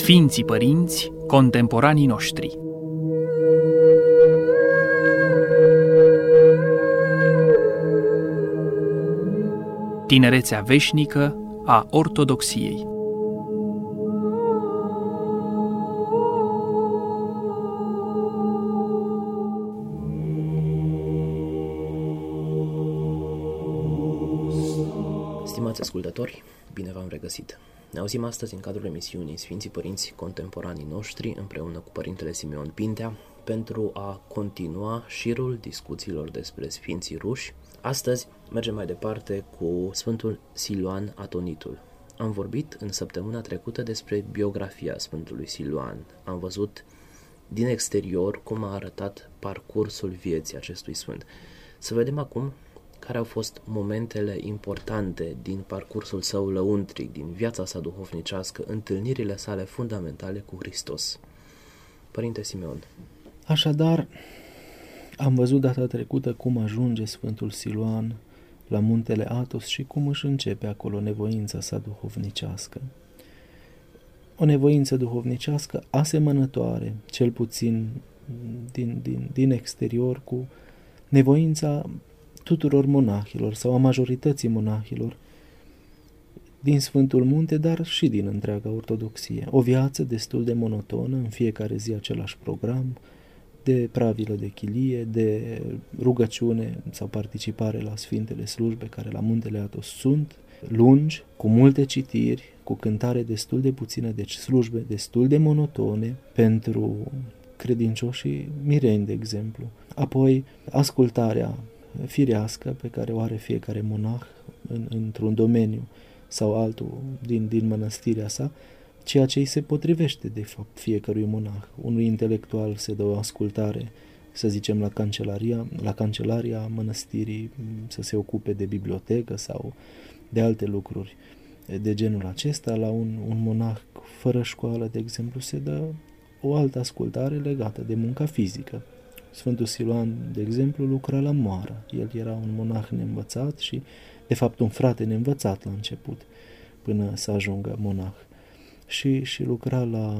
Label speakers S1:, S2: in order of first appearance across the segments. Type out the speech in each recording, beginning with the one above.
S1: Sfinții Părinți, contemporanii noștri. Tinerețea veșnică a ortodoxiei.
S2: Stimați ascultători, bine v-am regăsit! Ne auzim astăzi în cadrul emisiunii Sfinții Părinți Contemporanii Noștri împreună cu Părintele Simeon Pintea pentru a continua șirul discuțiilor despre Sfinții Ruși. Astăzi mergem mai departe cu Sfântul Siluan Atonitul. Am vorbit în săptămâna trecută despre biografia Sfântului Siluan. Am văzut din exterior cum a arătat parcursul vieții acestui sfânt. Să vedem acum care au fost momentele importante din parcursul său lăuntric, din viața sa duhovnicească, întâlnirile sale fundamentale cu Hristos. Părinte Simeon.
S3: Așadar, am văzut data trecută cum ajunge Sfântul Siluan la muntele Athos și cum își începe acolo nevoința sa duhovnicească. O nevoință duhovnicească asemănătoare, cel puțin din exterior, cu nevoința tuturor monahilor sau a majorității monahilor din Sfântul Munte, dar și din întreaga ortodoxie. O viață destul de monotonă, în fiecare zi același program, de pravilă de chilie, de rugăciune sau participare la Sfintele Slujbe, care la muntele Athos sunt lungi, cu multe citiri, cu cântare destul de puțină, deci slujbe destul de monotone pentru credincioșii mireni, de exemplu. Apoi, ascultarea firească pe care o are fiecare monah într-un domeniu sau altul din mănăstirea sa, ceea ce îi se potrivește de fapt fiecărui monah. Unui intelectual se dă o ascultare, să zicem, la cancelaria mănăstirii, să se ocupe de bibliotecă sau de alte lucruri de genul acesta. La un monah fără școală, de exemplu, se dă o altă ascultare legată de munca fizică. Sfântul Siluan, de exemplu, lucra la moară. El era un monah neînvățat și, de fapt, un frate neînvățat la început, până să ajungă monah. Și lucra la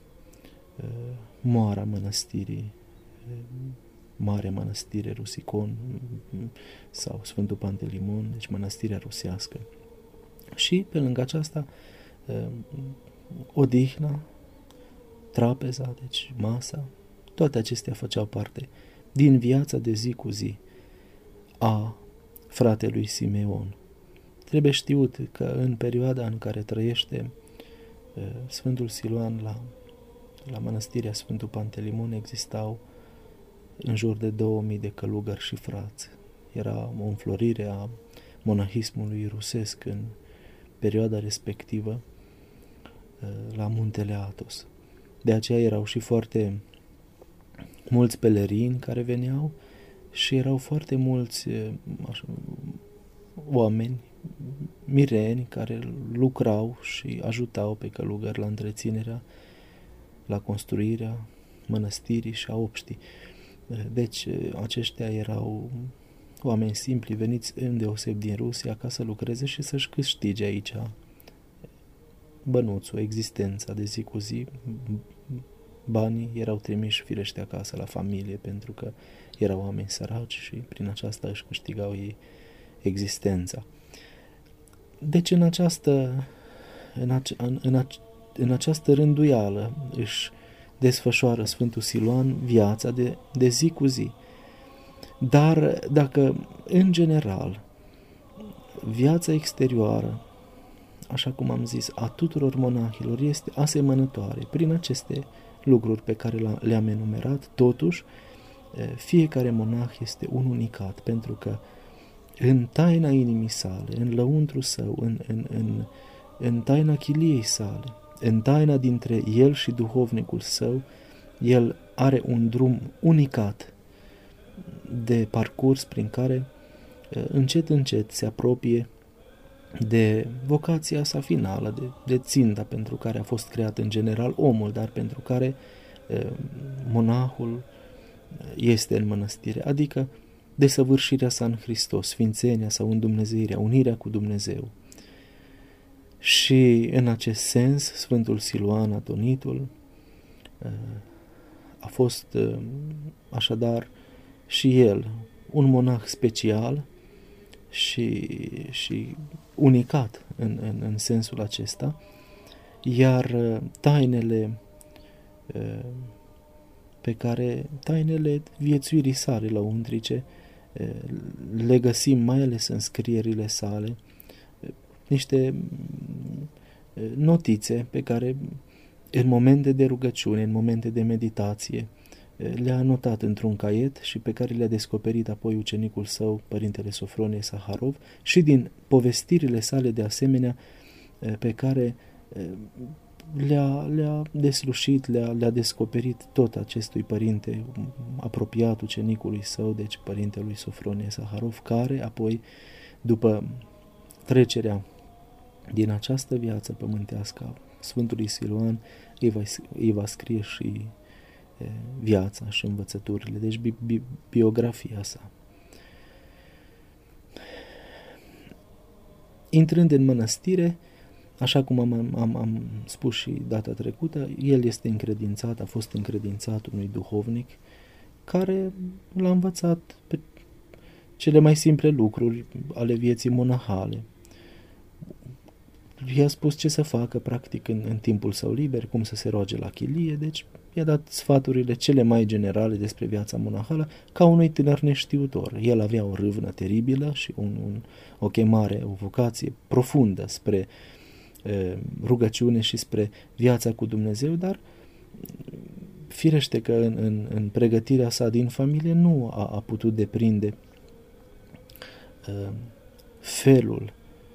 S3: moara mănăstirii, mare mănăstire Rusicon sau Sfântul Pantelimon, deci mănăstirea rusească. Și, pe lângă aceasta, odihna, trapeza, deci masa, toate acestea făceau parte din viața de zi cu zi a fratelui Simeon. Trebuie știut că în perioada în care trăiește Sfântul Siluan la mănăstirea Sfântul Pantelimon existau în jur de 2000 de călugări și frați. Era o înflorire a monahismului rusesc în perioada respectivă la muntele Athos. De aceea erau și foarte mulți pelerini care veneau și erau foarte mulți oameni mireni care lucrau și ajutau pe călugări la întreținerea, la construirea mănăstirii și a obștii. Deci aceștia erau oameni simpli veniți îndeoseb din Rusia ca să lucreze și să-și câștige aici bănuțul, existența de zi cu zi. Banii erau trimiși firește acasă la familie pentru că erau oameni săraci și prin aceasta își câștigau ei existența. Deci în această rânduială își desfășoară Sfântul Siluan viața de zi cu zi. Dar dacă în general viața exterioară, așa cum am zis, a tuturor monahilor este asemănătoare prin aceste lucruri pe care le-am enumerat, totuși fiecare monah este un unicat, pentru că în taina inimii sale, în lăuntru său, în taina chiliei sale, în taina dintre el și duhovnicul său, el are un drum unicat de parcurs prin care încet, încet se apropie de vocația sa finală, de ținta pentru care a fost creat în general omul, dar pentru care monahul este în mănăstire, adică desăvârșirea sa în Hristos, sfințenia sau îndumnezeirea, unirea cu Dumnezeu. Și în acest sens, Sfântul Siluan Atonitul a fost așadar și el un monah special și unicat în sensul acesta, iar tainele viețuirii sale lăuntrice le găsim mai ales în scrierile sale, niște notițe pe care în momente de rugăciune, în momente de meditație, le-a anotat într-un caiet și pe care le-a descoperit apoi ucenicul său, Părintele Sofronie Saharov, și din povestirile sale de asemenea pe care le-a deslușit, le-a descoperit tot acestui părinte apropiat ucenicului său, deci Părintelui Sofronie Saharov, care apoi, după trecerea din această viață pământească a Sfântului Siluan, îi va scrie și viața și învățăturile, deci biografia sa. Intrând în mănăstire, așa cum am spus și data trecută, el este încredințat, a fost încredințat unui duhovnic care l-a învățat pe cele mai simple lucruri ale vieții monahale. I-a spus ce să facă practic în timpul său liber, cum să se roage la chilie, deci i-a dat sfaturile cele mai generale despre viața monahală ca unui tânăr neștiutor. El avea o râvnă teribilă și o chemare, o vocație profundă spre rugăciune și spre viața cu Dumnezeu, dar firește că în pregătirea sa din familie nu a putut deprinde felul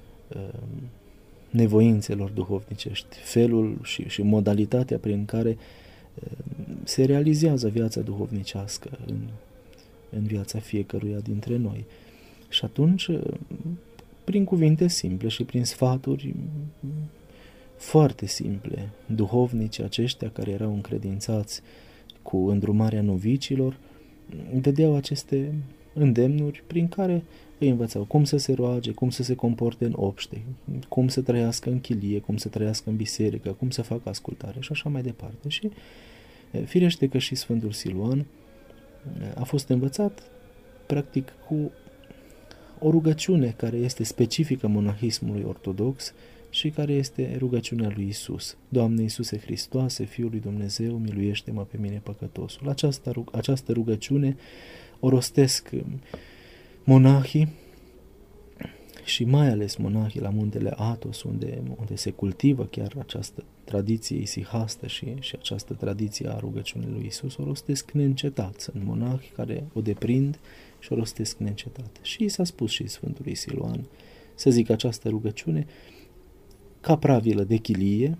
S3: nevoințelor duhovnicești, felul și modalitatea prin care se realizează viața duhovnicească în viața fiecăruia dintre noi. Și atunci, prin cuvinte simple și prin sfaturi foarte simple, duhovnici aceștia care erau încredințați cu îndrumarea novicilor, vedeau aceste îndemnuri prin care îi învățau cum să se roage, cum să se comporte în obște, cum să trăiască în chilie, cum să trăiască în biserică, cum să facă ascultare și așa mai departe. Și firește că și Sfântul Siluan a fost învățat practic cu o rugăciune care este specifică monahismului ortodox și care este rugăciunea lui Isus. Doamne Iisuse Hristoase, Fiul lui Dumnezeu, miluiește-mă pe mine păcătosul. Această rugăciune o rostesc monahii și mai ales monahii la muntele Athos, unde se cultivă chiar această tradiție isihastă și această tradiție a rugăciunii lui Isus, o rostesc neîncetat. Sunt monahi care o deprind și o rostesc neîncetat. Și s-a spus și Sfântului Siluan să zic această rugăciune ca pravilă de chilie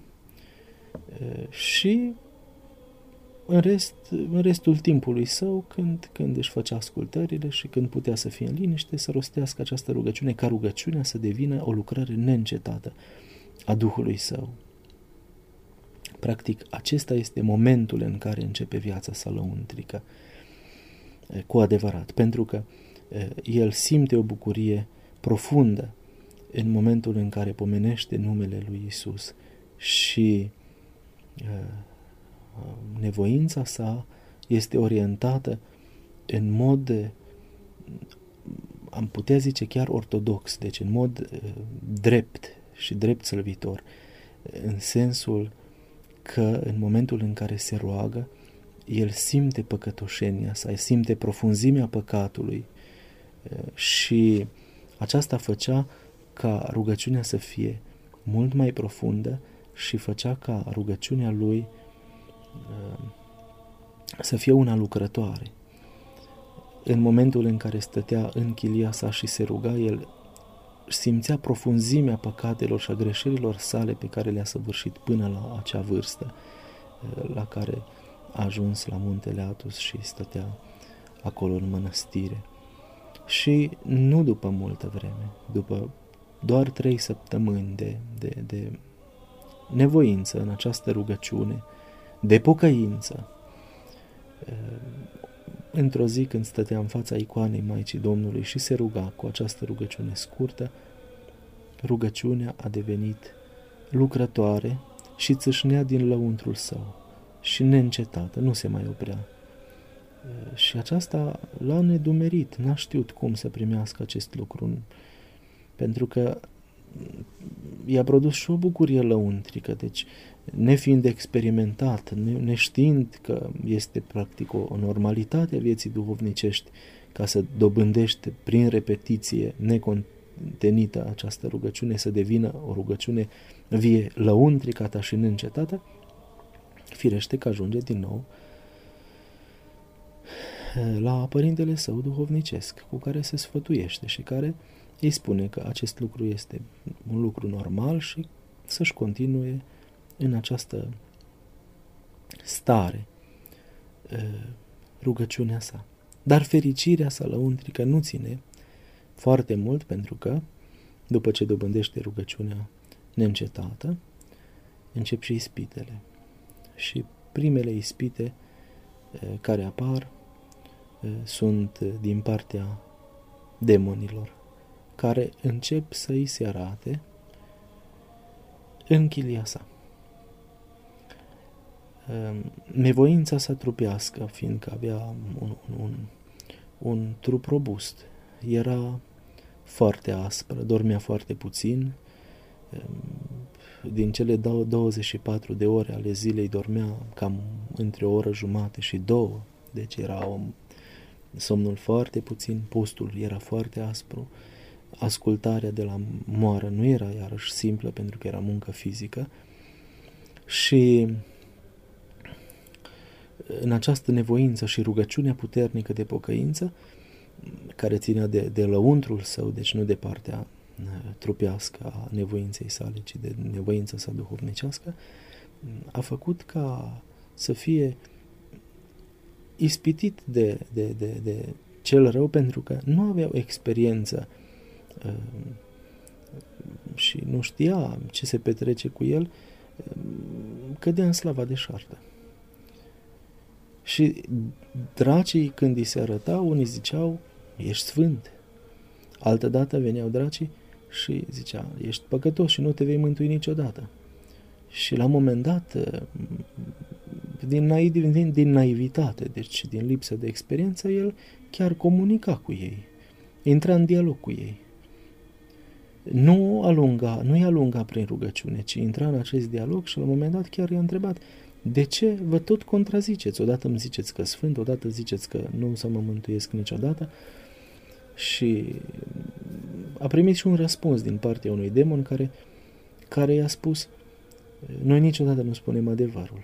S3: și în restul timpului său, când își făcea ascultările și când putea să fie în liniște, să rostească această rugăciune, ca rugăciunea să devină o lucrare neîncetată a Duhului său. Practic, acesta este momentul în care începe viața sa lăuntrică, cu adevărat, pentru că el simte o bucurie profundă în momentul în care pomenește numele lui Isus și nevoința sa este orientată în mod, am putea zice chiar ortodox, deci în mod drept și drept slăvitor, în sensul că în momentul în care se roagă, el simte păcătoșenia sa, simte profunzimea păcatului și aceasta făcea ca rugăciunea să fie mult mai profundă și făcea ca rugăciunea lui să fie una lucrătoare. În momentul în care stătea în chilia sa și se ruga, el simțea profunzimea păcatelor și a greșelilor sale pe care le-a săvârșit până la acea vârstă la care a ajuns la muntele Athos și stătea acolo în mănăstire. Și nu după multă vreme, după doar 3 săptămâni de nevoință în această rugăciune, de pocăință, într-o zi când stătea în fața icoanei Maicii Domnului și se ruga cu această rugăciune scurtă, rugăciunea a devenit lucrătoare și țâșnea din lăuntrul său și neîncetată, nu se mai oprea. Și aceasta l-a nedumerit, n-a știut cum să primească acest lucru, pentru că i-a produs și o bucurie lăuntrică, deci nefiind experimentat, neștiind că este practic o normalitate a vieții duhovnicești, ca să dobândește prin repetiție necontenită această rugăciune să devină o rugăciune vie, lăuntricată și neîncetată, firește că ajunge din nou la părintele său duhovnicesc, cu care se sfătuiește și care îi spune că acest lucru este un lucru normal și să-și continue în această stare rugăciunea sa. Dar fericirea sa lăuntrică nu ține foarte mult, pentru că după ce dobândește rugăciunea neîncetată, încep și ispitele. Și primele ispite care apar sunt din partea demonilor, care încep să îi se arate în chilia sa. Nevoința sa trupească, fiindcă avea un trup robust, era foarte aspră, dormea foarte puțin, din cele 24 de ore ale zilei dormea cam între o oră jumate și 2, deci era somnul foarte puțin, postul era foarte aspru, ascultarea de la moară nu era iarăși simplă, pentru că era muncă fizică, și în această nevoință și rugăciunea puternică de pocăință, care ținea de lăuntrul său, deci nu de partea trupească a nevoinței sale, ci de nevoința sa duhovnicească, a făcut ca să fie ispitit de cel rău, pentru că nu avea o experiență și nu știa ce se petrece cu el, cădea în slava deșartă. Și dracii, când îi se arătau, unii ziceau, ești sfânt. Altădată veneau dracii și zicea, ești păcătos și nu te vei mântui niciodată. Și la un moment dat, din naivitate, deci din lipsă de experiență, el chiar comunica cu ei, intra în dialog cu ei. Nu-i alunga prin rugăciune, ci intra în acest dialog și la un moment dat chiar i-a întrebat, de ce vă tot contraziceți? Odată îmi ziceți că sfânt, odată ziceți că nu o să mă mântuiesc niciodată. Și a primit și un răspuns din partea unui demon care i-a spus, noi niciodată nu spunem adevărul.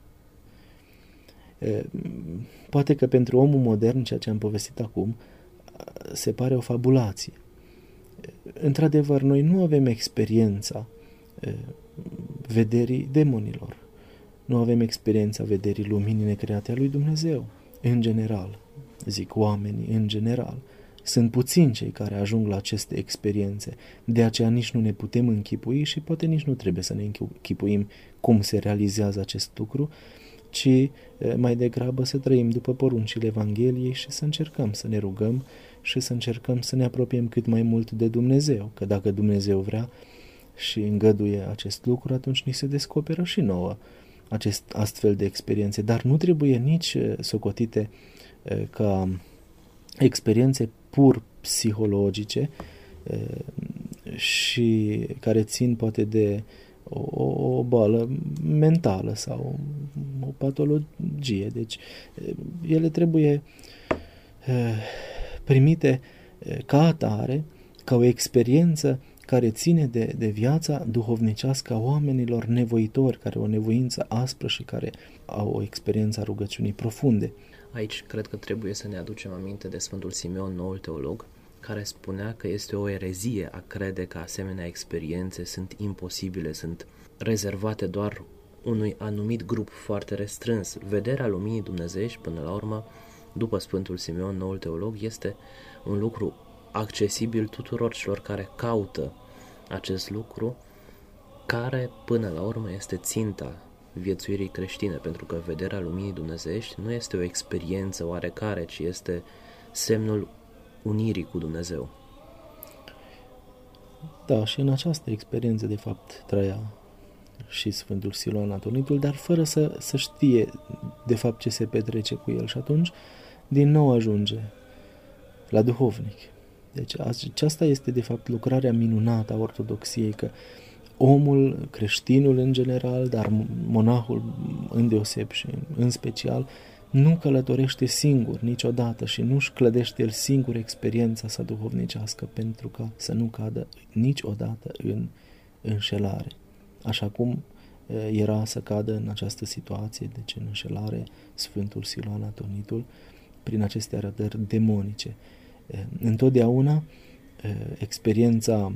S3: Poate că pentru omul modern, ceea ce am povestit acum, se pare o fabulație. Într-adevăr, noi nu avem experiența vederii demonilor. Nu avem experiența vederii luminii necreate a lui Dumnezeu. În general, zic oamenii, în general, sunt puțini cei care ajung la aceste experiențe. De aceea nici nu ne putem închipui și poate nici nu trebuie să ne închipuim cum se realizează acest lucru, ci mai degrabă să trăim după poruncile Evangheliei și să încercăm să ne rugăm și să încercăm să ne apropiem cât mai mult de Dumnezeu, că dacă Dumnezeu vrea și îngăduie acest lucru, atunci ni se descoperă și nouă astfel de experiențe, dar nu trebuie nici socotite ca experiențe pur psihologice și care țin poate de o boală mentală sau o patologie. Deci ele trebuie primite ca atare, ca o experiență care ține de viața duhovnicească a oamenilor nevoitori, care au o nevoință aspră și care au o experiență a rugăciunii profunde.
S2: Aici cred că trebuie să ne aducem aminte de Sfântul Simeon, noul teolog, care spunea că este o erezie a crede că asemenea experiențe sunt imposibile, sunt rezervate doar unui anumit grup foarte restrâns. Vederea luminii dumnezeiești, până la urmă, după Sfântul Simeon, noul teolog, este un lucru accesibil tuturor celor care caută acest lucru, care până la urmă este ținta viețuirii creștine, pentru că vederea luminii dumnezeiești nu este o experiență oarecare, ci este semnul unirii cu Dumnezeu.
S3: Da, și în această experiență, de fapt, trăia și Sfântul Siluan Atonitul, dar fără să știe de fapt ce se petrece cu el. Și atunci din nou ajunge la duhovnic. Deci aceasta este de fapt lucrarea minunată a ortodoxiei, că omul, creștinul în general, dar monahul îndeoseb și în special, nu călătorește singur niciodată și nu-și clădește el singur experiența sa duhovnicească, pentru ca să nu cadă niciodată în înșelare. Așa cum era să cadă în această situație, deci în înșelare, Sfântul Siluan Atonitul, prin aceste arătări demonice. Întotdeauna experiența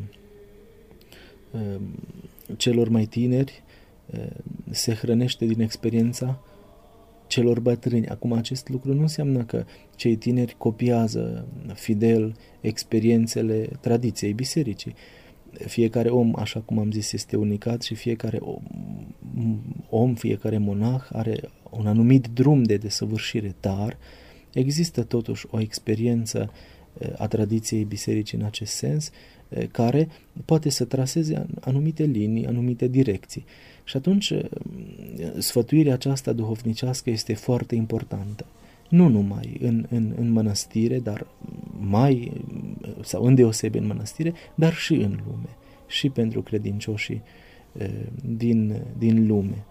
S3: celor mai tineri se hrănește din experiența celor bătrâni. Acum, acest lucru nu înseamnă că cei tineri copiază fidel experiențele tradiției bisericii. Fiecare om, așa cum am zis, este unicat și fiecare om, fiecare monah are un anumit drum de desăvârșire, dar există totuși o experiență a tradiției bisericii în acest sens, care poate să traseze anumite linii, anumite direcții. Și atunci sfătuirea aceasta duhovnicească este foarte importantă. Nu numai în mănăstire, dar sau îndeosebi în mănăstire, dar și în lume, și pentru credincioșii din lume.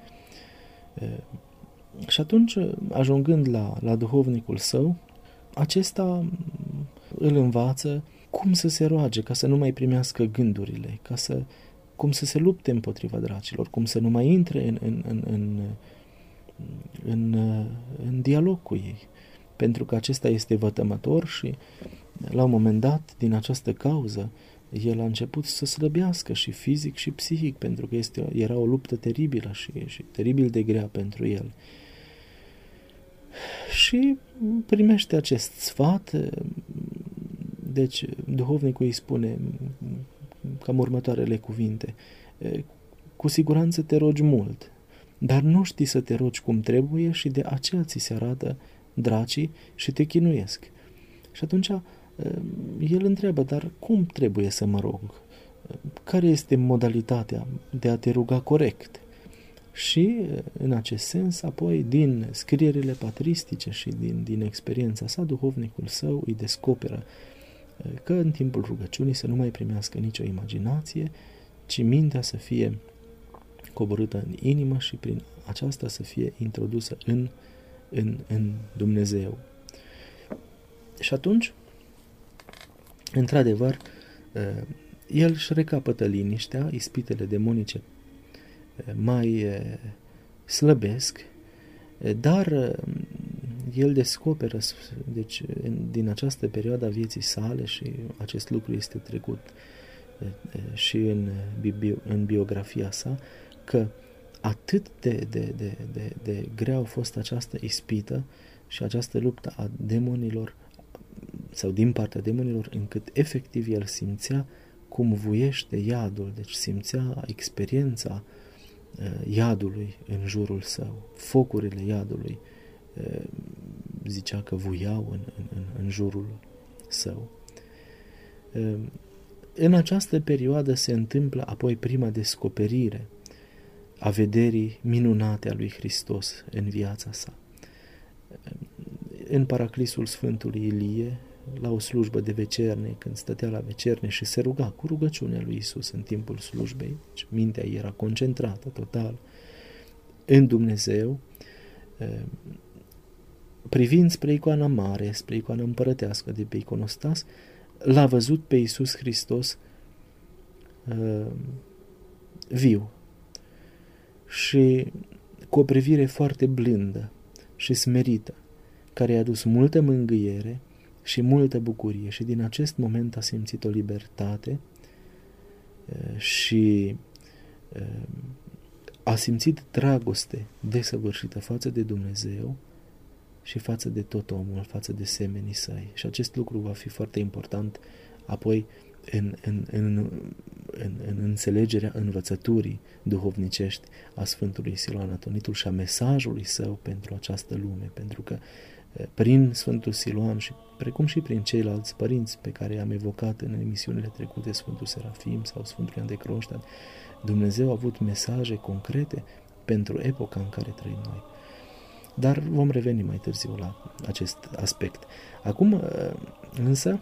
S3: Și atunci, ajungând la duhovnicul său, acesta îl învață cum să se roage ca să nu mai primească gândurile, cum să se lupte împotriva dracilor, cum să nu mai intre în dialog cu ei. Pentru că acesta este vătămător și la un moment dat, din această cauză, el a început să slăbească și fizic și psihic, pentru că era o luptă teribilă și teribil de grea pentru el. Și primește acest sfat. Deci duhovnicul îi spune cam următoarele cuvinte: cu siguranță te rogi mult, dar nu știi să te rogi cum trebuie și de aceea ți se arată dracii și te chinuiesc. Și atunci el întreabă: dar cum trebuie să mă rog? Care este modalitatea de a te ruga corect? Și în acest sens, apoi, din scrierile patristice și din experiența sa, duhovnicul său îi descoperă că în timpul rugăciunii să nu mai primească nicio imaginație, ci mintea să fie coborâtă în inimă și prin aceasta să fie introdusă în Dumnezeu. Și atunci, într-adevăr, el își recapătă liniștea, ispitele demonice mai slăbesc, dar el descoperă, deci, din această perioadă a vieții sale, și acest lucru este trecut și în biografia sa, că atât de grea a fost această ispită și această luptă a demonilor, sau din partea demonilor, încât efectiv el simțea cum vuiește iadul, deci simțea experiența iadului în jurul său, focurile iadului zicea că vuiau în jurul său. În această perioadă se întâmplă apoi prima descoperire a vederii minunate a lui Hristos în viața sa. În paraclisul Sfântului Ilie, la o slujbă de vecerne, când stătea la vecerne și se ruga cu rugăciunea lui Iisus în timpul slujbei, deci mintea ei era concentrată total în Dumnezeu, privind spre icoana mare, spre icoana împărătească de pe iconostas, l-a văzut pe Iisus Hristos viu și cu o privire foarte blândă și smerită, care i-a adus multă mângâiere și multă bucurie, și din acest moment a simțit o libertate și a simțit dragoste desăvârșită față de Dumnezeu și față de tot omul, față de semenii săi. Și acest lucru va fi foarte important apoi în înțelegerea învățăturii duhovnicești a Sfântului Siluan Atonitul și a mesajului său pentru această lume, pentru că prin Sfântul Siluan și precum și prin ceilalți părinți pe care i-am evocat în emisiunile trecute, Sfântul Serafim sau Sfântul Ioan de Kronstadt, Dumnezeu a avut mesaje concrete pentru epoca în care trăim noi. Dar vom reveni mai târziu la acest aspect. Acum, însă,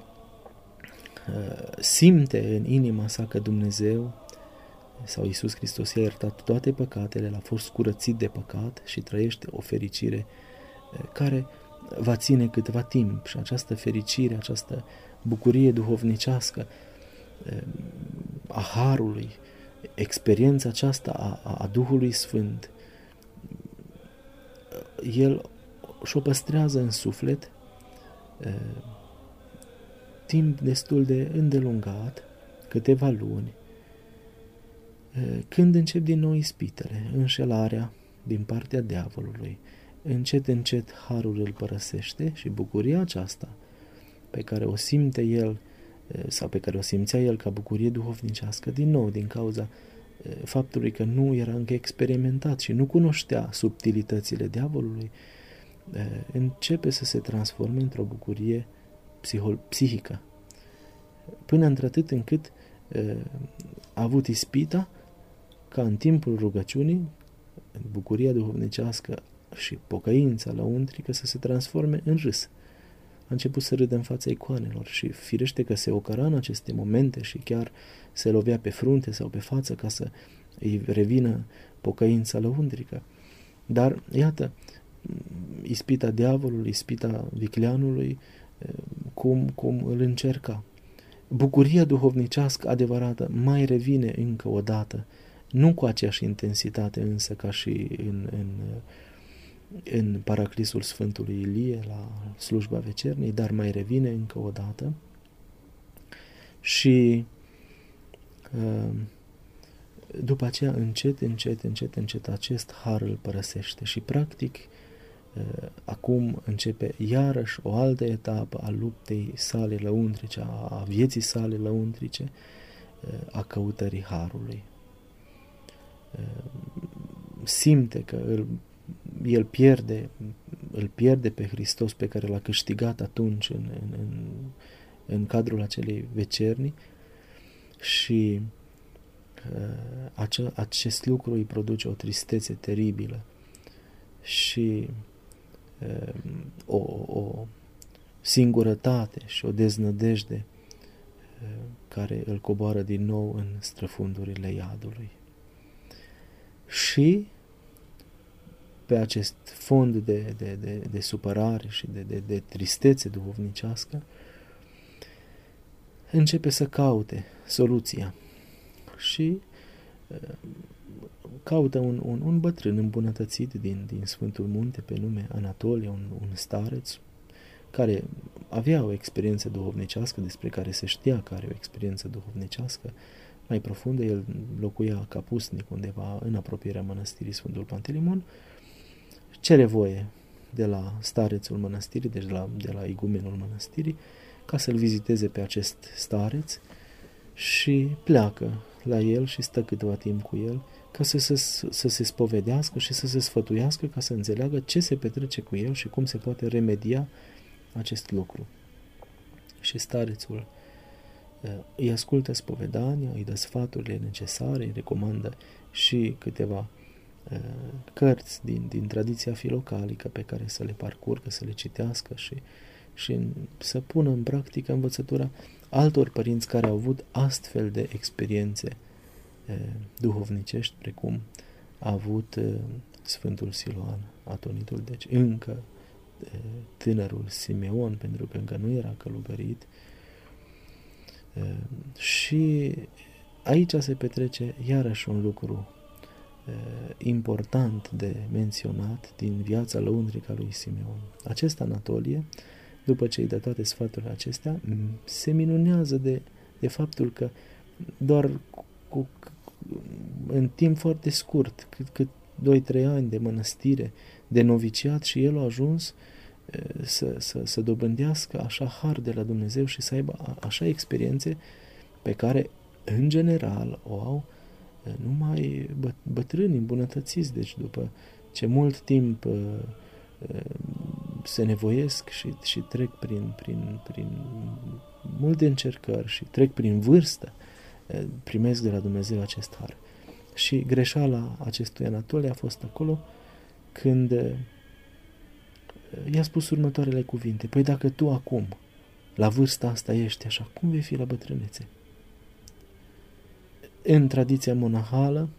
S3: simte în inima sa că Dumnezeu sau Iisus Hristos i-a iertat toate păcatele, l-a fost curățit de păcat și trăiește o fericire care va ține câtva timp și această fericire, această bucurie duhovnicească a Harului, experiența aceasta a Duhului Sfânt, el și-o păstrează în suflet timp destul de îndelungat, câteva luni, când încep din nou ispitele, înșelarea din partea diavolului. Încet, încet Harul îl părăsește și bucuria aceasta pe care o simte el sau pe care o simțea el ca bucurie duhovnicească, din nou din cauza faptului că nu era încă experimentat și nu cunoștea subtilitățile diavolului, începe să se transforme într-o bucurie psihică. Până într-atât încât a avut ispita ca în timpul rugăciunii, bucuria duhovnicească și pocăința lăuntrică să se transforme în râs. A început să râdă în fața icoanelor și firește că se ocăra în aceste momente și chiar se lovea pe frunte sau pe față ca să îi revină pocăința lăuntrică. Dar, iată, ispita diavolului, ispita vicleanului, cum îl încerca. Bucuria duhovnicească adevărată mai revine încă o dată, nu cu aceeași intensitate însă ca și în paraclisul Sfântului Ilie la slujba vecernii, dar mai revine încă o dată și după aceea încet acest har îl părăsește și practic acum începe iarăși o altă etapă a luptei sale lăuntrice, a vieții sale lăuntrice, a căutării harului. Simte că el îl pierde pe Hristos pe care l-a câștigat atunci în cadrul acelei vecernii și acest lucru îi produce o tristețe teribilă și o singurătate și o deznădejde care îl coboară din nou în străfundurile iadului. Și pe acest fond de supărare și de tristețe duhovnicească începe să caute soluția și caută un bătrân îmbunătățit din Sfântul Munte pe nume Anatolie, un stareț care avea o experiență duhovnicească, despre care se știa că are o experiență duhovnicească mai profundă. El locuia ca pusnic undeva în apropierea mănăstirii Sfântul Pantelimon, cere voie de la starețul mănăstirii, deci de la igumenul mănăstirii, ca să-l viziteze pe acest stareț și pleacă la el și stă câteva timp cu el ca să se spovedească și să se sfătuiască ca să înțeleagă ce se petrece cu el și cum se poate remedia acest lucru. Și starețul îi ascultă spovedania, îi dă sfaturile necesare, îi recomandă și câteva cărți din tradiția filocalică pe care să le parcurgă, să le citească și să pună în practică învățătura altor părinți care au avut astfel de experiențe duhovnicești, precum a avut Sfântul Siluan Atonitul, deci încă tânărul Simeon, pentru că încă nu era călugărit. Și aici se petrece iarăși un lucru important de menționat din viața lăuntrică a lui Simeon. Acest Anatolie, după ce îi dă toate sfaturile acestea, se minunează de faptul că doar în timp foarte scurt, cât 2-3 ani de mănăstire, de noviciat, și el a ajuns să dobândească așa har de la Dumnezeu și să aibă așa experiențe pe care, în general, o au numai bătrâni îmbunătățiți. Deci, după ce mult timp se nevoiesc și trec prin multe încercări și trec prin vârstă, primesc de la Dumnezeu acest har. Și greșeala acestui Anatole a fost acolo când i-a spus următoarele cuvinte: păi dacă tu acum, la vârsta asta, ești așa, cum vei fi la bătrânețe? În tradiția monahală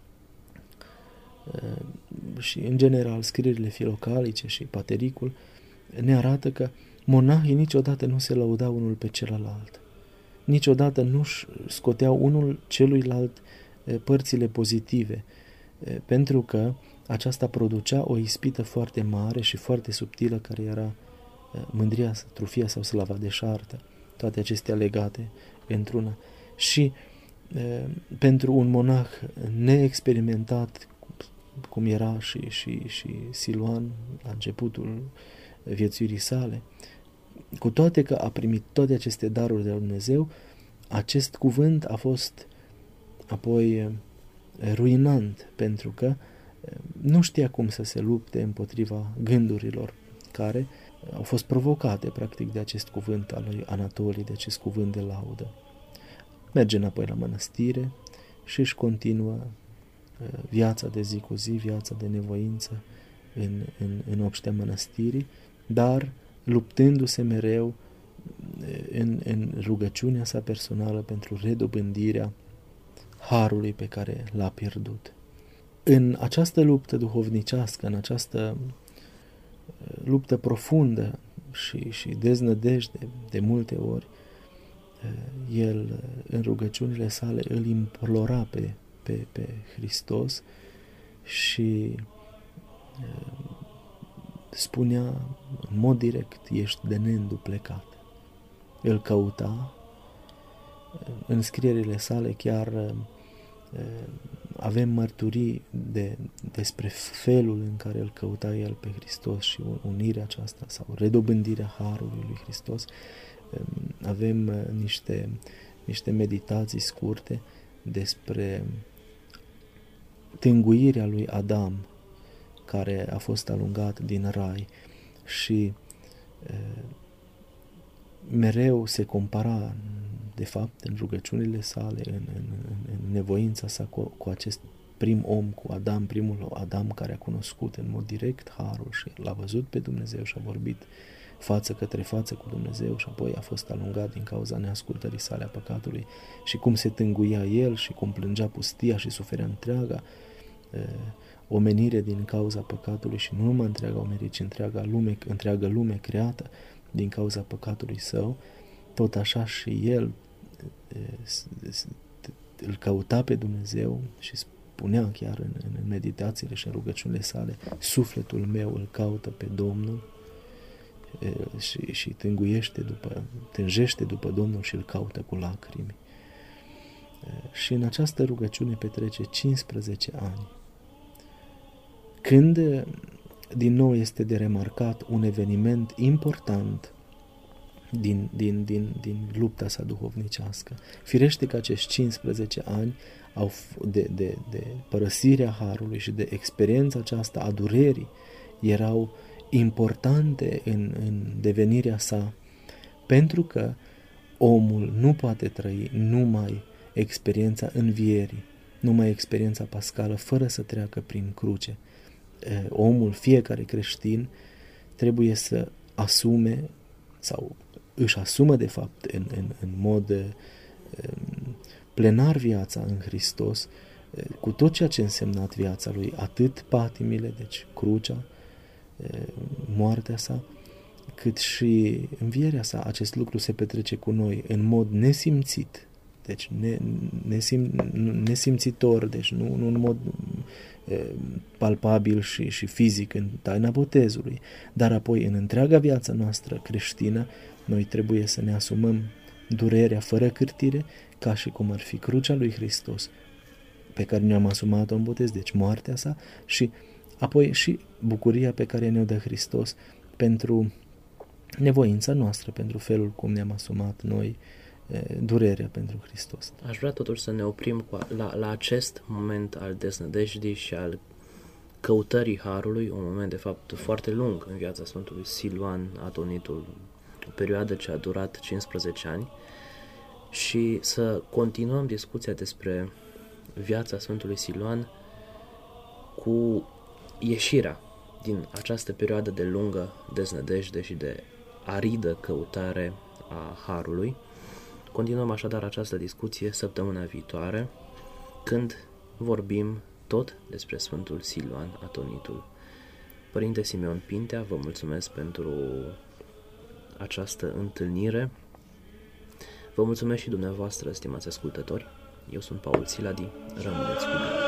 S3: și în general scrierile filocalice și patericul ne arată că monahii niciodată nu se lăudau unul pe celălalt. Niciodată nu-și scoteau unul celuilalt părțile pozitive, pentru că aceasta producea o ispită foarte mare și foarte subtilă, care era mândria, trufia sau slava deșartă, toate acestea legate într-una. Și pentru un monah neexperimentat, cum era și Siluan la începutul viețuirii sale, cu toate că a primit toate aceste daruri de la Dumnezeu, acest cuvânt a fost apoi ruinant, pentru că nu știa cum să se lupte împotriva gândurilor care au fost provocate practic de acest cuvânt al lui Anatoli, de acest cuvânt de laudă. Merge înapoi la mănăstire și își continuă viața de zi cu zi, viața de nevoință în obștea mănăstirii, dar luptându-se mereu în rugăciunea sa personală pentru redobândirea harului pe care l-a pierdut. În această luptă duhovnicească, în această luptă profundă și deznădejde de multe ori, el în rugăciunile sale îl implora pe Hristos și spunea în mod direct: ești de neînduplecat. Îl căuta. În scrierile sale chiar avem mărturii despre felul în care îl căuta el pe Hristos și unirea aceasta sau redobândirea harului lui Hristos. Avem niște meditații scurte despre tânguirea lui Adam, care a fost alungat din rai și mereu se compara, de fapt, în rugăciunile sale, în nevoința sa cu acest prim om, cu Adam, primul Adam care a cunoscut în mod direct harul și l-a văzut pe Dumnezeu și a vorbit față către față cu Dumnezeu și apoi a fost alungat din cauza neascultării sale a păcatului și cum se tânguia el și cum plângea pustia și suferea omenire din cauza păcatului și nu numai întreaga omenire, ci întreaga lume creată din cauza păcatului său. Tot așa și el îl căuta pe Dumnezeu și spunea chiar în meditațiile și în rugăciunile sale: sufletul meu îl caută pe Domnul și tânjește după Domnul și îl caută cu lacrimi. Și în această rugăciune petrece 15 ani. Când din nou este de remarcat un eveniment important din lupta sa duhovnicească. Firește că acești 15 ani de părăsirea harului și de experiența aceasta a durerii erau importante în devenirea sa, pentru că omul nu poate trăi numai experiența învierii, numai experiența pascală, fără să treacă prin cruce. Omul, fiecare creștin, trebuie să asume sau își asumă de fapt în mod plenar viața în Hristos, cu tot ceea ce a însemnat viața lui, atât patimile, deci crucea, moartea sa, cât și învierea sa. Acest lucru se petrece cu noi în mod nesimțit, deci nesimțitor, deci nu în mod palpabil și fizic în taina botezului, dar apoi în întreaga viața noastră creștină noi trebuie să ne asumăm durerea fără cârtire, ca și cum ar fi crucea lui Hristos pe care ne-am asumat-o în botez, deci moartea sa, și apoi și bucuria pe care ne-o dă Hristos pentru nevoința noastră, pentru felul cum ne-am asumat noi durerea pentru Hristos.
S2: Aș vrea totuși să ne oprim la acest moment al deznădejdii și al căutării Harului, un moment de fapt foarte lung în viața Sfântului Siluan Atonitul, o perioadă ce a durat 15 ani, și să continuăm discuția despre viața Sfântului Siluan cu ieșirea din această perioadă de lungă deznădejde și de aridă căutare a Harului. Continuăm așadar această discuție săptămâna viitoare, când vorbim tot despre Sfântul Siluan Atonitul. Părinte Simeon Pintea, vă mulțumesc pentru această întâlnire. Vă mulțumesc și dumneavoastră, stimați ascultători. Eu sunt Paul Siladi. Rămâneți cu bine.